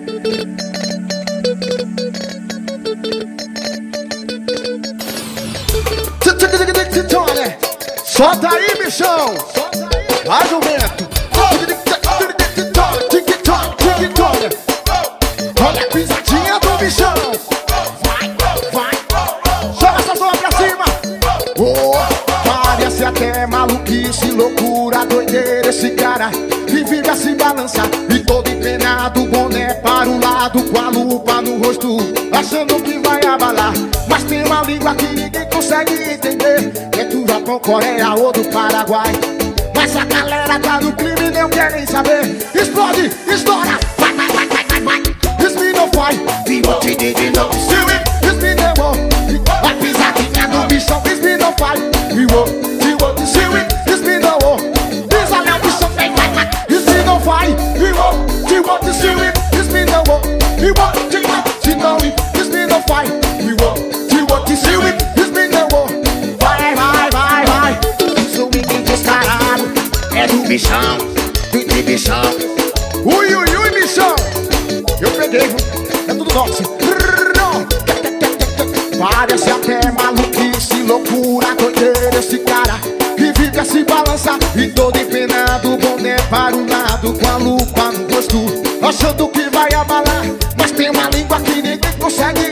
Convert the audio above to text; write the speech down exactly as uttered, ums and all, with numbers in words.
Solta aí, bichão! Faz o vento! Olha a pisadinha do bichão! Vai, vai! Joga essa zona pra cima! Oh, parece até maluquice, loucura, doideira esse cara que vive a se balançar e todo empenado, boné para o lado, com a lupa no rosto, achando que vai abalar. Mas tem uma língua que ninguém consegue entender, é do Japão, Coreia ou do Paraguai. Mas a galera tá no crime e não quer nem saber. Explode, estoura, vai, vai, vai, vai, vai, vai. This me no fight, we want to dig it up, see it. This me no war, a pisadinha do bichão. This me no fight, we want, we want to see it. This me no war, this a love bichão, vai, vai, vai. This me no fight, we want, we want to see it. This me no war, we want, we want to know it. This me no fight, we want, we want to see it. This me no war, vai, vai, vai, vai. Swing descarado, é do bichão, do bichão. Ui, ui, ui, bichão. Eu peguei, é tudo nosso. Parece até maluquice, loucura, doideira esse cara que vive a se balançar e todo empenado, boné para o lado, com a lupa no rosto, achando que vai abalar. Mas tem uma língua que ninguém consegue